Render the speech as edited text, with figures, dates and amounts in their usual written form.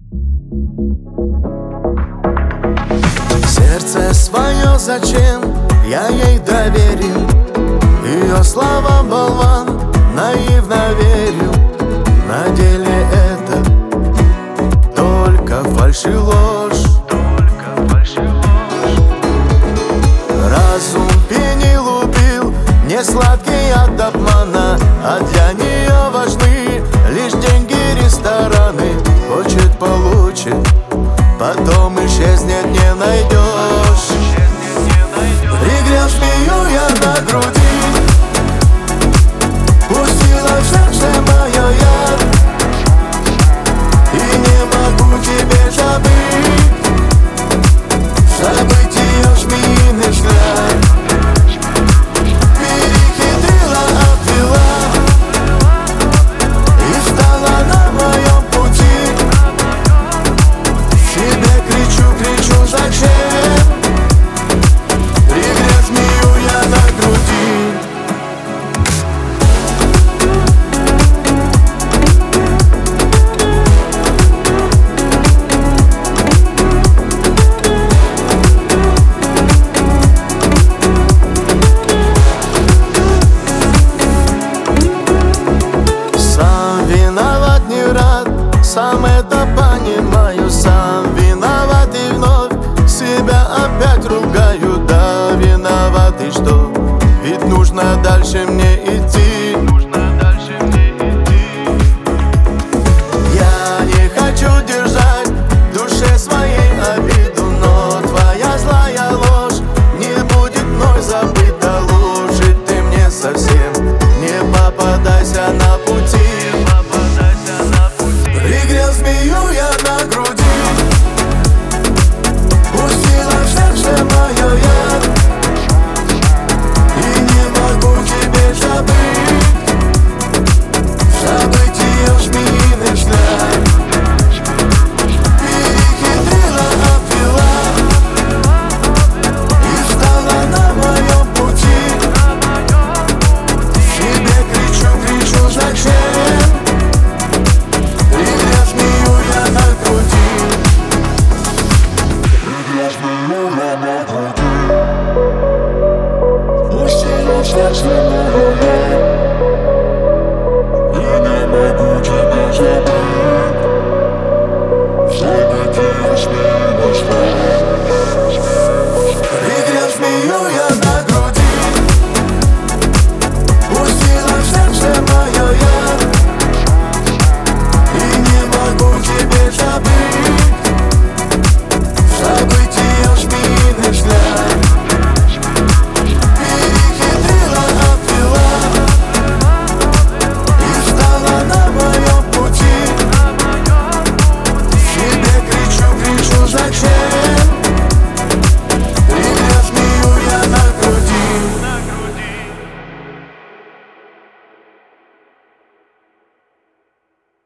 Сердце свое зачем я ей доверил? Ее словам болван наивно верил. На деле это только фальшь и ложь. Разум пенил, убил, не сладкий от обмана, а для нее важны лишь деньги, рестораны. Хочет — получит, потом исчезнет, не найдет.